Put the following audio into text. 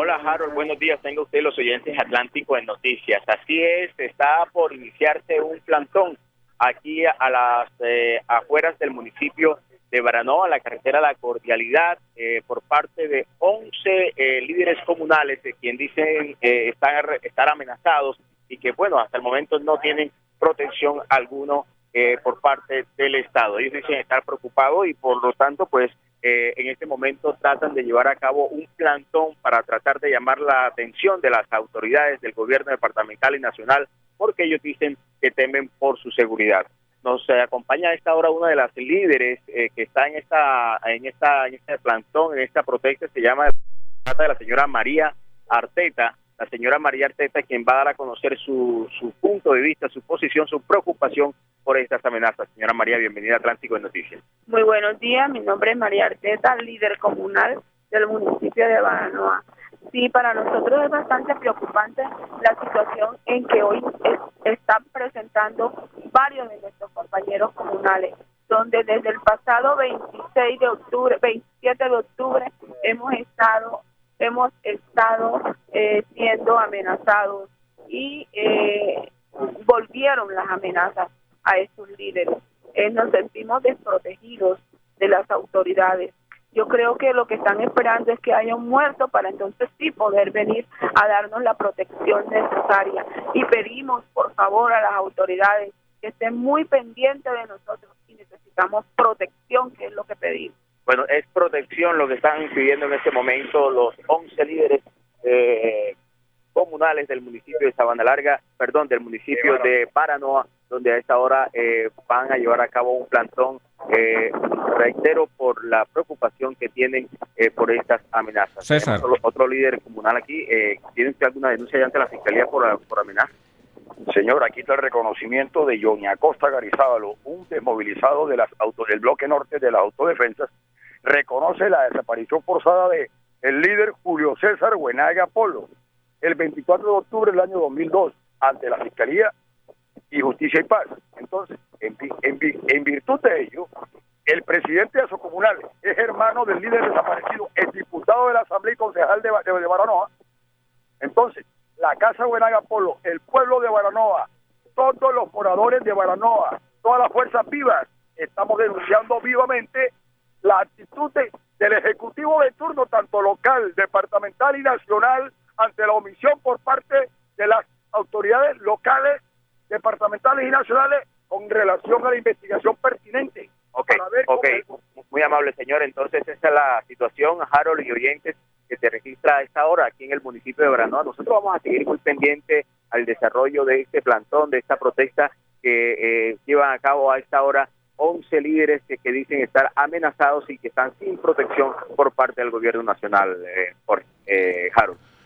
Hola Harold, buenos días, tenga usted los oyentes Atlántico en Noticias. Así es, está por iniciarse un plantón aquí a las afueras del municipio de Baranoa, la carretera La Cordialidad, por parte de 11 líderes comunales, quien dicen estar amenazados y que, bueno, hasta el momento no tienen protección alguno por parte del Estado. Ellos dicen estar preocupados y por lo tanto, pues, en este momento tratan de llevar a cabo un plantón para tratar de llamar la atención de las autoridades del gobierno departamental y nacional, porque ellos dicen que temen por su seguridad. Nos acompaña a esta hora una de las líderes que está en este plantón, en esta protesta, se llama la señora María Arteta. La señora María Arteta, quien va a dar a conocer su punto de vista, su posición, su preocupación por estas amenazas. Señora María, bienvenida a Atlántico en Noticias. Muy buenos días, mi nombre es María Arteta, líder comunal del municipio de Baranoa. Sí, para nosotros es bastante preocupante la situación en que hoy están presentando varios de nuestros compañeros comunales, donde desde el pasado 27 de octubre hemos estado siendo amenazados y volvieron las amenazas a estos líderes. Nos sentimos desprotegidos de las autoridades. Yo creo que lo que están esperando es que haya un muerto para entonces sí poder venir a darnos la protección necesaria. Y pedimos, por favor, a las autoridades que estén muy pendientes de nosotros y necesitamos protección, que es lo que pedimos. Bueno, es protección lo que están pidiendo en este momento los 11 líderes comunales del municipio de Sabana Larga, del municipio de Baranoa, donde a esta hora van a llevar a cabo un plantón, reitero, por la preocupación que tienen por estas amenazas. César. Otro líder comunal aquí, ¿tiene usted alguna denuncia ya ante la Fiscalía por amenaza? Señor, aquí está el reconocimiento de Johnny Acosta Garizábalo, un desmovilizado del bloque norte de las autodefensas, reconoce la desaparición forzada de el líder Julio César Buenaga Polo el 24 de octubre del año 2002 ante la Fiscalía y Justicia y Paz. Entonces, en virtud de ello, el presidente de Asocomunal es hermano del líder desaparecido, el diputado de la Asamblea y concejal de Baranoa. Entonces, la Casa Buenaga Polo, el pueblo de Baranoa, todos los moradores de Baranoa, todas las fuerzas vivas, estamos denunciando vivamente la actitud del Ejecutivo de turno, tanto local, departamental y nacional, ante la omisión por parte de las autoridades locales, departamentales y nacionales con relación a la investigación pertinente. Ok, muy amable señor. Entonces esa es la situación, Harold y oyentes, que se registra a esta hora aquí en el municipio de Baranoa. Nosotros vamos a seguir muy pendiente al desarrollo de este plantón, de esta protesta que llevan a cabo a esta hora 11 líderes que dicen estar amenazados y que están sin protección por parte del gobierno nacional, Harold.